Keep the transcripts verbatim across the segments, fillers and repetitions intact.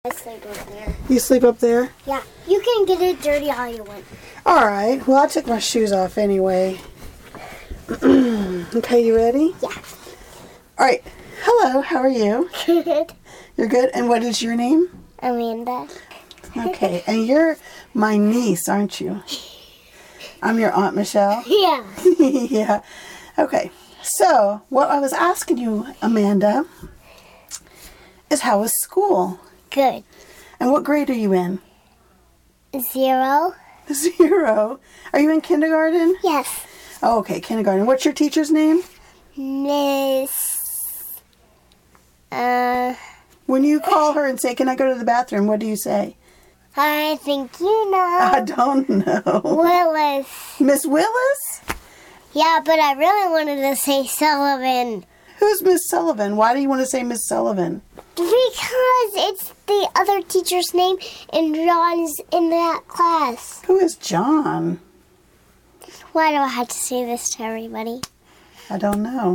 I sleep up there. You sleep up there? Yeah. You can get it dirty all you want. All right. Well, I took my shoes off anyway. Okay, you ready? Yeah. All right. Hello, how are you? Good. You're good? And what is your name? Amanda. Okay. And you're my niece, aren't you? I'm your Aunt Michelle? Yeah. Yeah. Okay. So, what I was asking you, Amanda, is how was school? Good. And what grade are you in? Zero. Zero. Are you in kindergarten? Yes. Oh, okay, kindergarten. What's your teacher's name? Miss. Uh. When you call her and say, "Can I go to the bathroom?" what do you say? I think you know. I don't know. Willis. Miss Willis? Yeah, but I really wanted to say Sullivan. Who's Miss Sullivan? Why do you want to say Miss Sullivan? Because it's the other teacher's name and John's in that class. Who is John? Why do I have to say this to everybody? I don't know.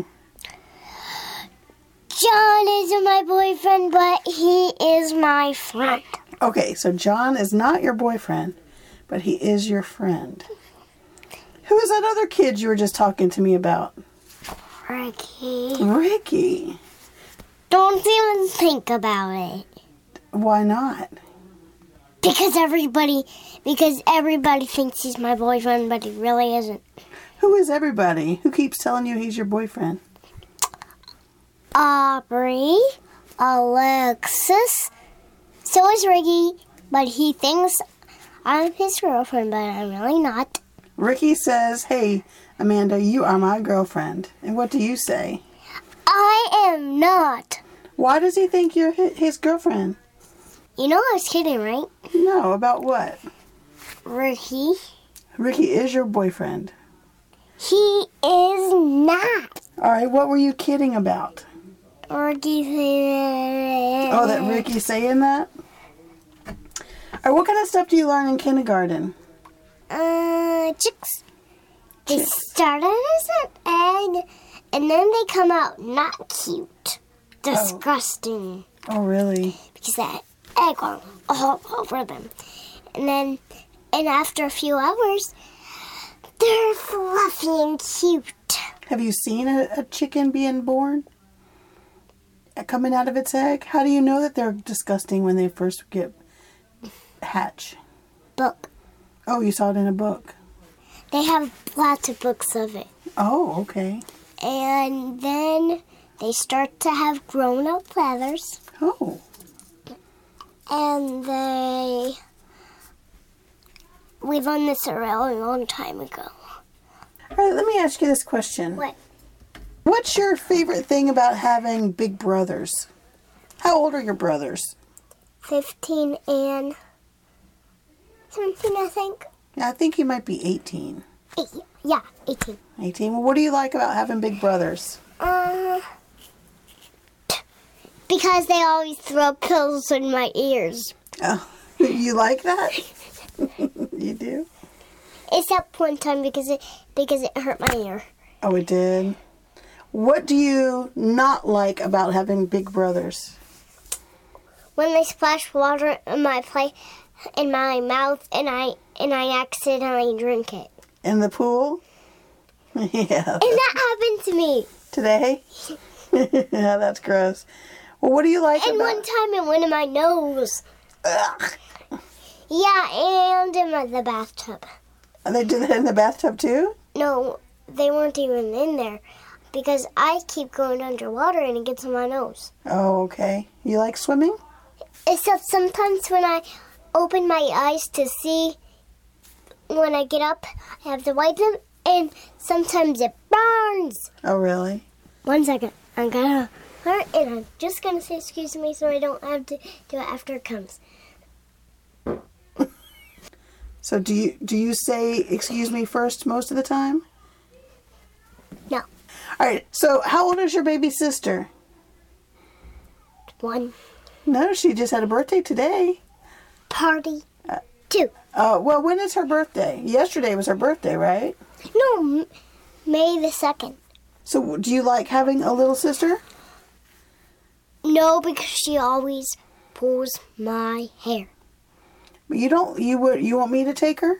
John isn't my boyfriend, but he is my friend. Okay, so John is not your boyfriend, but he is your friend. Who is that other kid you were just talking to me about? Ricky. Ricky. Don't even think about it. Why not? Because everybody, because everybody thinks he's my boyfriend, but he really isn't. Who is everybody? Who keeps telling you he's your boyfriend? Aubrey, Alexis, so is Ricky, but he thinks I'm his girlfriend, but I'm really not. Ricky says, "Hey, Amanda, you are my girlfriend." And what do you say? I am not. Why does he think you're hi- his girlfriend? You know I was kidding, right? No, about what? Ricky. Ricky is your boyfriend. He is not. All right, what were you kidding about? Ricky. Oh, that Ricky's saying that? All right, what kind of stuff do you learn in kindergarten? Uh, chicks. They Chicks. start out as an egg, and then they come out not cute. Disgusting. Oh, really? Because that egg went all over them. And then, and after a few hours, they're fluffy and cute. Have you seen a, a chicken being born? Uh, Coming out of its egg? How do you know that they're disgusting when they first get hatch? Book. Oh, you saw it in a book. They have lots of books of it. Oh, okay. And then they start to have grown-up feathers. Oh. And they... We learned this a really long time ago. All right, let me ask you this question. What? What's your favorite thing about having big brothers? How old are your brothers? fifteen and seventeen, I think. I think you might be eighteen. Eight, yeah, eighteen. eighteen. Well, what do you like about having big brothers? Uh, because they always throw pills in my ears. Oh, you like that? You do? Except one time because it because it hurt my ear. Oh, it did? What do you not like about having big brothers? When they splash water in my plate in my mouth and I and I accidentally drink it. In the pool? Yeah. And that happened to me. Today? Yeah, that's gross. Well, what do you like And about... one time it went in my nose. Ugh. Yeah, and in my, the bathtub. They did that in the bathtub, too? No, they weren't even in there because I keep going underwater and it gets in my nose. Oh, okay. You like swimming? Except sometimes when I open my eyes to see, when I get up, I have to wipe them, and sometimes it burns. Oh, really? One second. I'm gonna hurt, and I'm just gonna say excuse me so I don't have to do it after it comes. So do you do you say excuse me first most of the time? No. All right. So how old is your baby sister? One. No, she just had a birthday today. Party. Two. Uh, well, when is her birthday? Yesterday was her birthday, right? No, M- May the second. So do you like having a little sister? No, because she always pulls my hair. But you don't. You would. You want me to take her?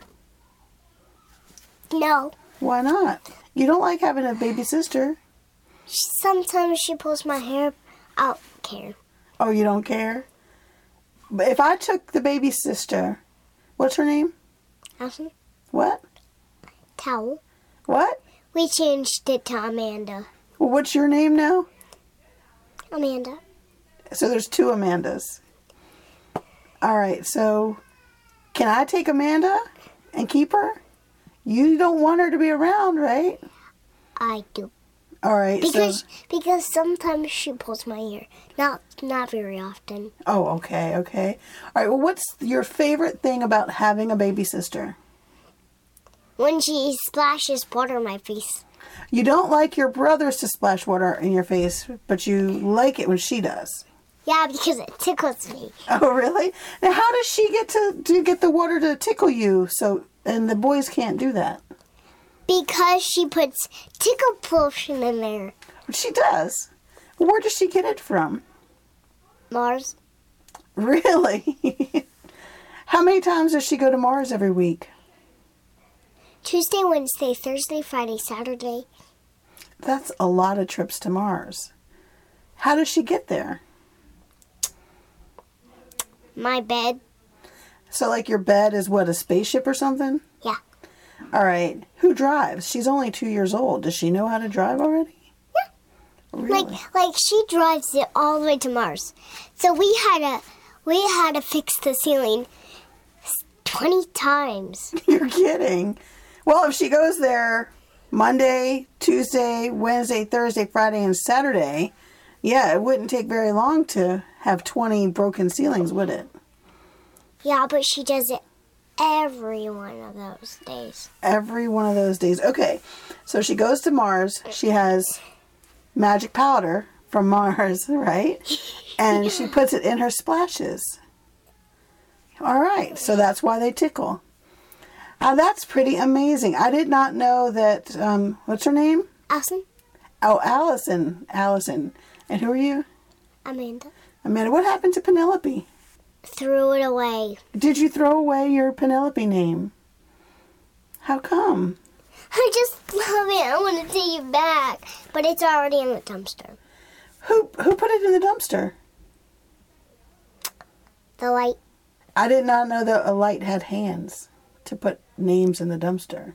No. Why not? You don't like having a baby sister. Sometimes she pulls my hair. I don't care. Oh, you don't care? But if I took the baby sister, what's her name? Allison? What? Towel. What? We changed it to Amanda. Well, what's your name now? Amanda. So there's two Amandas. All right, so can I take Amanda and keep her? You don't want her to be around, right? I do. All right, because so... because sometimes she pulls my hair. Not not very often. Oh, okay, okay. All right, well, what's your favorite thing about having a baby sister? When she splashes water on my face. You don't like your brothers to splash water in your face, but you like it when she does. Yeah, because it tickles me. Oh, really? Now, how does she get to, to get the water to tickle you? So, and the boys can't do that. Because she puts tickle potion in there. She does. Where does she get it from? Mars. Really? How many times does she go to Mars every week? Tuesday, Wednesday, Thursday, Friday, Saturday. That's a lot of trips to Mars. How does she get there? My bed. So, like, your bed is what, a spaceship or something? Yeah. All right. Who drives? She's only two years old. Does she know how to drive already? Yeah. Really? Like, like she drives it all the way to Mars. So we had to, we had to fix the ceiling twenty times. You're kidding. Well, if she goes there Monday, Tuesday, Wednesday, Thursday, Friday, and Saturday, yeah, it wouldn't take very long to have twenty broken ceilings, would it? Yeah, but she does it every one of those days. Every one of those days. Okay, so she goes to Mars. She has magic powder from Mars, right? And she puts it in her splashes. All right, so that's why they tickle. Uh, that's pretty amazing. I did not know that, um, what's her name? Allison? Oh, Allison. Allison. And who are you? Amanda. Amanda, what happened to Penelope? Threw it away. Did you throw away your Penelope name? How come? I just love it. I want to take it back. But it's already in the dumpster. Who who put it in the dumpster? The light. I did not know that a light had hands to put names in the dumpster.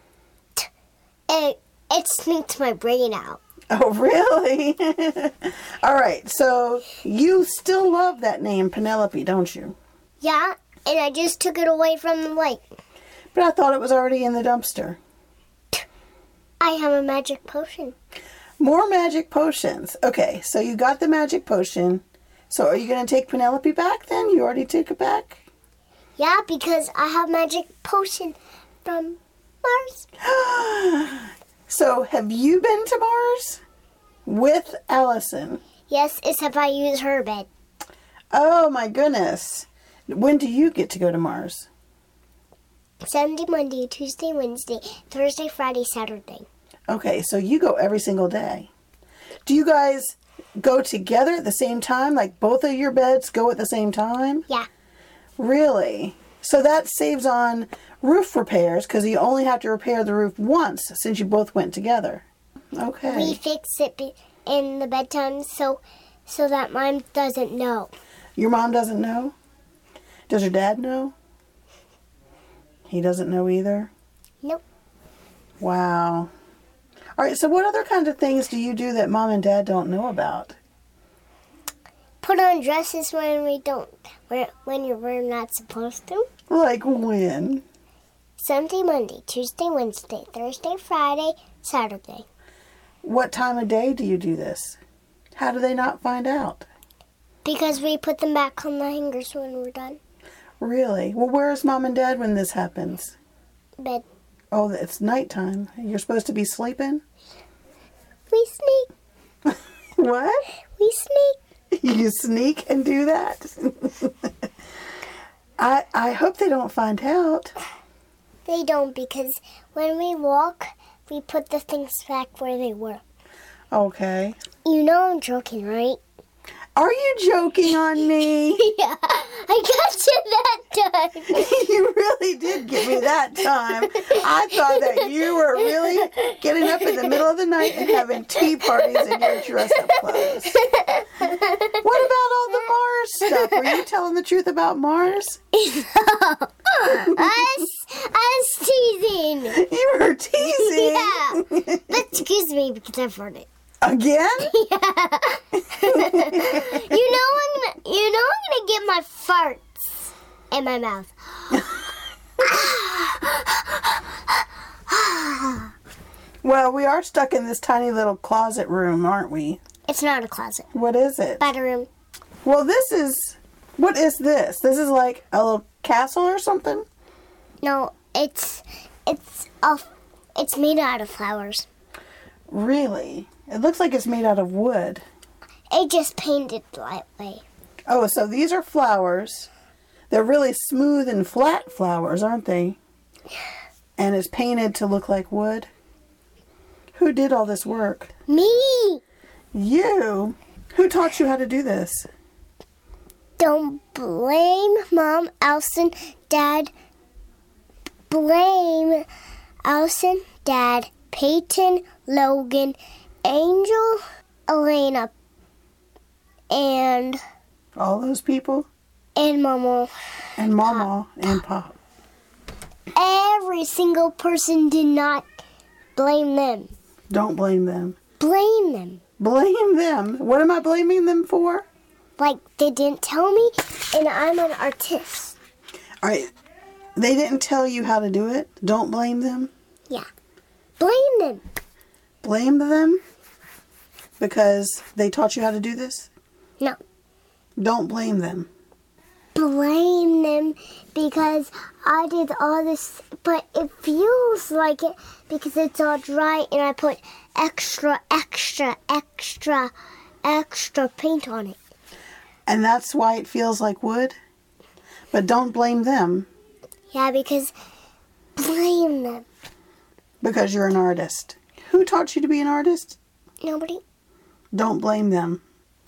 It, it sneaked my brain out. Oh, really? All right, so you still love that name, Penelope, don't you? Yeah, and I just took it away from the light. But I thought it was already in the dumpster. I have a magic potion. More magic potions. Okay, so you got the magic potion. So are you going to take Penelope back then? You already took it back? Yeah, because I have magic potion from Mars. So have you been to Mars with Allison? Yes, except I use her bed. Oh my goodness. When do you get to go to Mars? Sunday, Monday, Tuesday, Wednesday, Thursday, Friday, Saturday. Okay, so you go every single day. Do you guys go together at the same time? Like both of your beds go at the same time? Yeah. Really? So that saves on roof repairs because you only have to repair the roof once since you both went together. Okay. We fix it be- in the bedtime so so that mom doesn't know. Your mom doesn't know? Does your dad know? He doesn't know either? Nope. Wow. All right, so what other kinds of things do you do that mom and dad don't know about? Put on dresses when we don't, when you're we're not supposed to. Like when? Sunday, Monday, Tuesday, Wednesday, Thursday, Friday, Saturday. What time of day do you do this? How do they not find out? Because we put them back on the hangers when we're done. Really? Well, where's mom and dad when this happens? Bed. Oh, it's nighttime. You're supposed to be sleeping? We sneak. What? We sneak. You sneak and do that? I I hope they don't find out. They don't, because when we walk, we put the things back where they were. Okay. You know I'm joking, right? Are you joking on me? Yeah, I got you that time. You really did get me that time. I thought that you were really getting up in the middle of the night and having tea parties in your dress-up clothes. What about all the Mars stuff? Were you telling the truth about Mars? No. I was, I was teasing. You were teasing. Yeah. But excuse me because I've heard it. Again? Yeah. you know I'm gonna, you know I'm gonna get my farts in my mouth. Well, we are stuck in this tiny little closet room, aren't we? It's not a closet. What is it? Bedroom. Well, this is... What is this? This is like a little castle or something? No, it's it's a, it's made out of flowers. Really? It looks like it's made out of wood. It just painted that way. Oh, so these are flowers. They're really smooth and flat flowers, aren't they? And it's painted to look like wood. Who did all this work? Me. You? Who taught you how to do this? Don't blame Mom, Allison, Dad. Blame Allison, Dad, Peyton, Logan, Angel, Elena, and All those people? and Mama. And Mama and Pop. Every single person did not blame them. Don't blame them. Blame them. Blame them? What am I blaming them for? Like they didn't tell me, and I'm an artist. All right. They didn't tell you how to do it? Don't blame them? Yeah. Blame them. Blame them? Because they taught you how to do this? No. Don't blame them. Blame them because I did all this, but it feels like it because it's all dry and I put extra, extra, extra, extra paint on it. And that's why it feels like wood? But don't blame them. Yeah, because blame them. Because you're an artist. Who taught you to be an artist? Nobody. Don't blame them.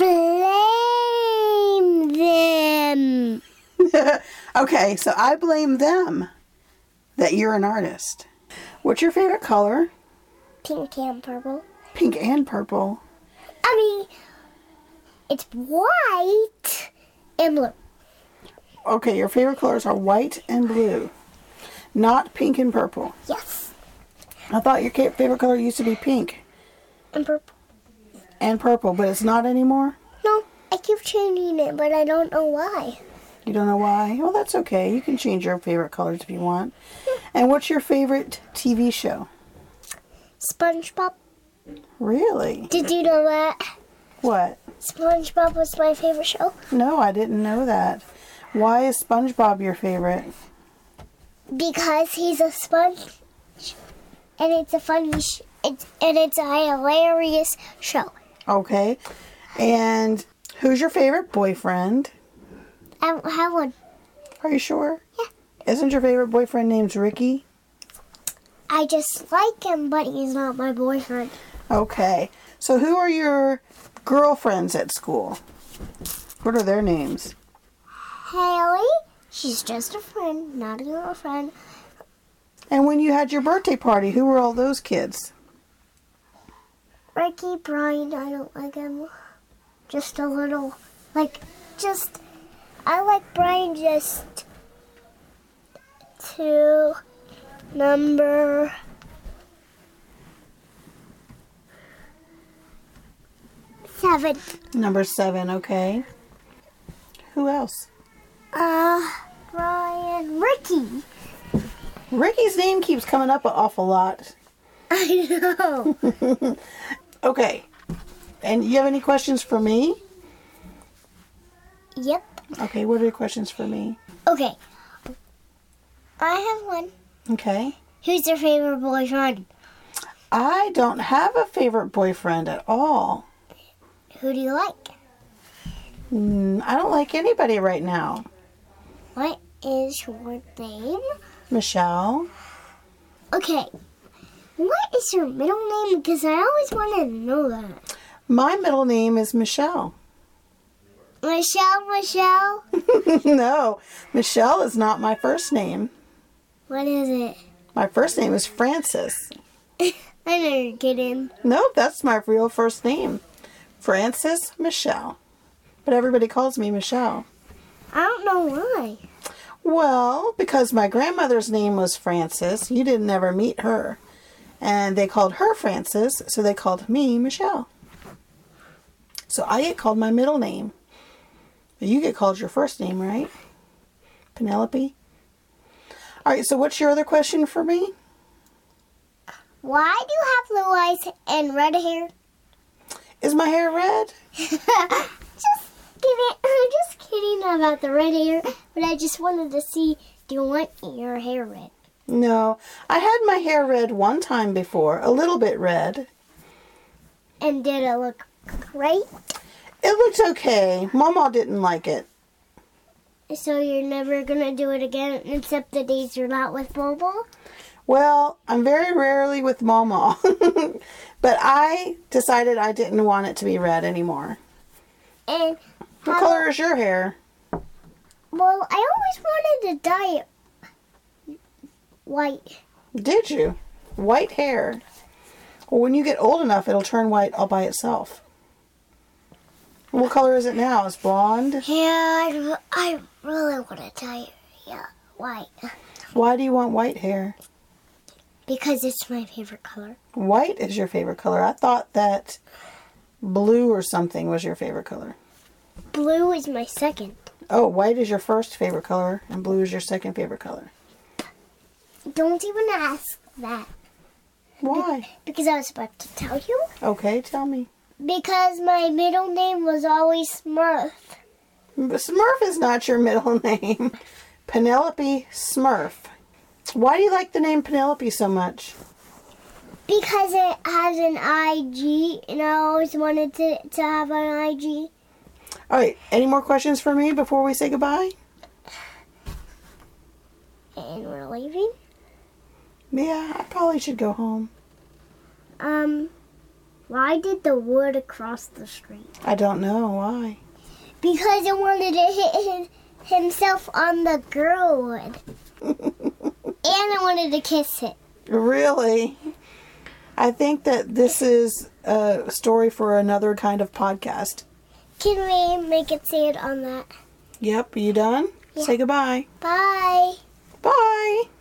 Blame them. Okay, so I blame them that you're an artist. What's your favorite color? Pink and purple. Pink and purple. I mean, it's white and blue. Okay, your favorite colors are white and blue. Not pink and purple. Yes. I thought your ca- favorite color used to be pink And purple. and purple, but it's not anymore? No, I keep changing it, but I don't know why. You don't know why? Well, that's okay. You can change your favorite colors if you want. And what's your favorite T V show? SpongeBob. Really? Did you know that? What? SpongeBob was my favorite show. No, I didn't know that. Why is SpongeBob your favorite? Because he's a sponge, and it's a funny, sh- it's, and it's a hilarious show. Okay. And who's your favorite boyfriend? I don't have one. Are you sure? Yeah. Isn't your favorite boyfriend named Ricky? I just like him, but he's not my boyfriend. Okay. So who are your girlfriends at school? What are their names? Haley, she's just a friend, not a girlfriend. And when you had your birthday party, who were all those kids? Ricky, Brian, I don't like him. Just a little, like, just, I like Brian just to number seven. Number seven, okay. Who else? Uh, Brian, Ricky. Ricky's name keeps coming up an awful lot. I know. Okay. And you have any questions for me? Yep. Okay, what are your questions for me? Okay. I have one. Okay. Who's your favorite boyfriend? I don't have a favorite boyfriend at all. Who do you like? Mm, I don't like anybody right now. What is your name? Michelle? Okay. What is your middle name? Because I always wanted to know that. My middle name is Michelle. Michelle, Michelle. No, Michelle is not my first name. What is it? My first name is Frances. I know you're kidding. Nope, that's my real first name. Frances Michelle. But everybody calls me Michelle. I don't know why. Well, because my grandmother's name was Frances. You didn't ever meet her. And they called her Frances, so they called me Michelle. So I get called my middle name. You get called your first name, right? Penelope? All right, so what's your other question for me? Why do you have blue eyes and red hair? Is my hair red? Just kidding. I'm just kidding about the red hair, but I just wanted to see, do you want your hair red? No. I had my hair red one time before, a little bit red. And did it look great? It looked okay. Mama didn't like it. So you're never going to do it again except the days you're not with Bobo? Well, I'm very rarely with Mama. But I decided I didn't want it to be red anymore. And What how- color is your hair? Well, I always wanted to dye it white. Did you? White hair. Well, when you get old enough, it'll turn white all by itself. What color is it now? It's blonde? Yeah, I, I really want to dye it yeah, white. Why do you want white hair? Because it's my favorite color. White is your favorite color. I thought that blue or something was your favorite color. Blue is my second. Oh, white is your first favorite color, and blue is your second favorite color. Don't even ask that. Why? Because I was about to tell you. Okay, tell me. Because my middle name was always Smurf. Smurf is not your middle name. Penelope Smurf. Why do you like the name Penelope so much? Because it has an I G, and I always wanted to, to have an I G. All right, any more questions for me before we say goodbye? And we're leaving. Yeah, I probably should go home. Um, why did the wood cross the street? I don't know why. Because it wanted to hit his, himself on the girl wood. And I wanted to kiss it. Really? I think that this is a story for another kind of podcast. Can we make it say it on that? Yep, you done? Yeah. Say goodbye. Bye. Bye.